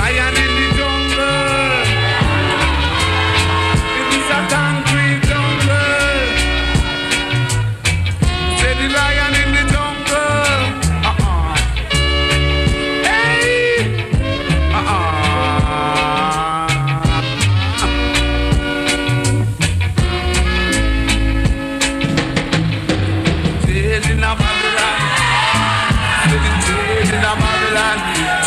lion in the jungle. It is a concrete jungle. Say the lion in the jungle. Hey. Jail in a Babylon. Jail in a Babylon.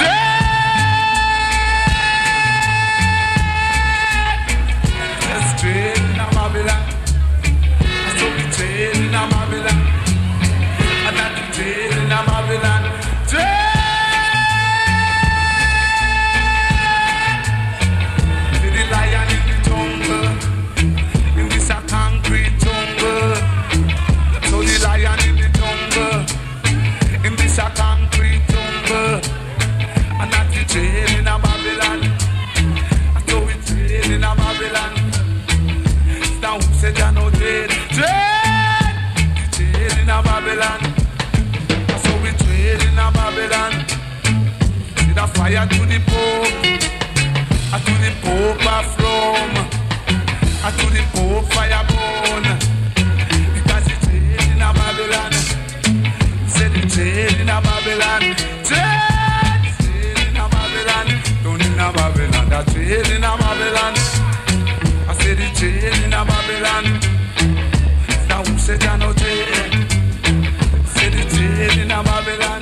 Fire to the Pope, to the Pope of Rome, to the Pope fire burn. Because it's jail in a Babylon. Say the jail in a Babylon. Jail in a Babylon. Down in a Babylon. That jail in a Babylon. I say the jail in a Babylon. Now who said I no jail? Say the jail in a Babylon.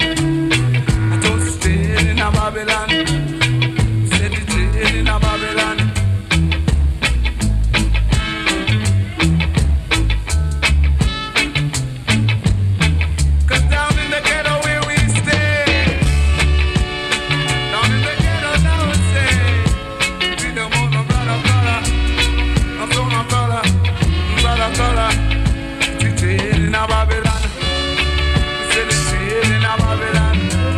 In a Babylon, say the jail in a Babylon. Cause down in the ghetto where we stay, down in the ghetto now we say, we don't want no brother color, no son of color, brother color. The jail in a Babylon, say the jail in a Babylon.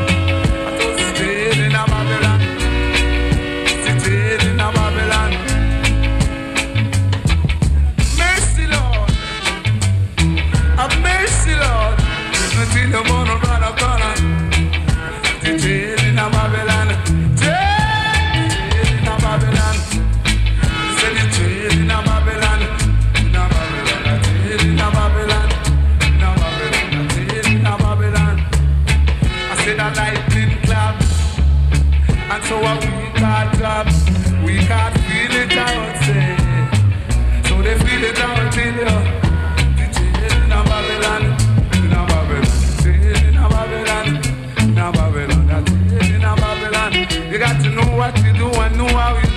The mono brother corner, the jail in a Babylon, jail in a Babylon, say the jail in a Babylon, in a Babylon, jail in a Babylon, in a Babylon, jail in a Babylon. I said a lightning clap, and so we can't drop, we can't feel it out, say, so they feel it out till you, the jail in a Babylon. Babylon, that's it in a Babylon. You got to know what you do and know how you